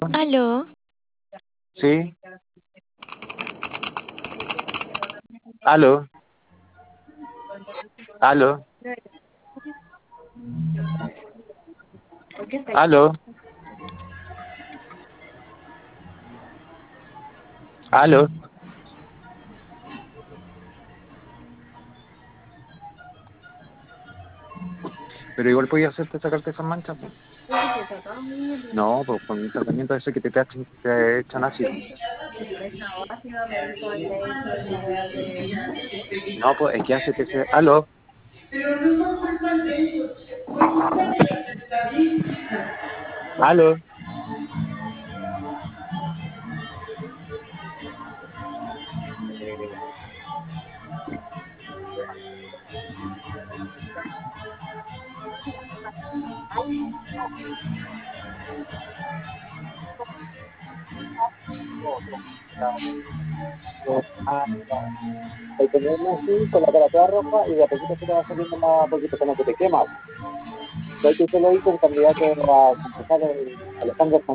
Aló, Sí, aló, aló, aló, aló. Pero igual podía hacerte sacarte esas manchas, pues. No, pues con un tratamiento de ese que te echan ácido. No, pues es que hace que se... Aló, Pero no son culpas de ellos, fue culpa de las estadísticas. aló. El ponerme así, con la cara toda roja y de a poquito se te va saliendo más poquito, como que te quemas. De hecho, usted lo hizo un candidato a concejal, Alejandro